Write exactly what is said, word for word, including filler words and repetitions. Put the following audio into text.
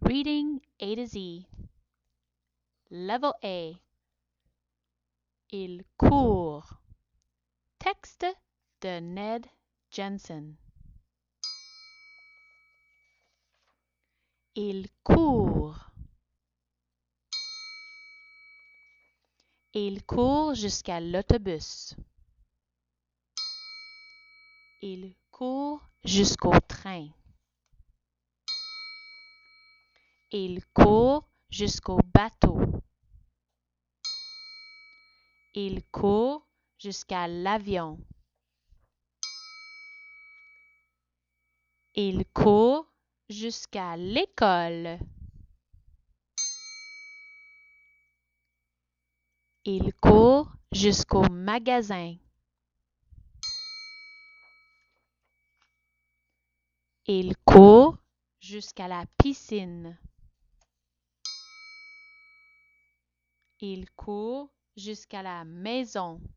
Reading A to Z. Level A. Il court. Texte de Ned Jensen. Il court. Il court jusqu'à l'autobus. Il court jusqu'au train. Il court jusqu'au bateau. Il court jusqu'à l'avion. Il court jusqu'à l'école. Il court jusqu'au magasin. Il court jusqu'à la piscine. Il court jusqu'à la maison.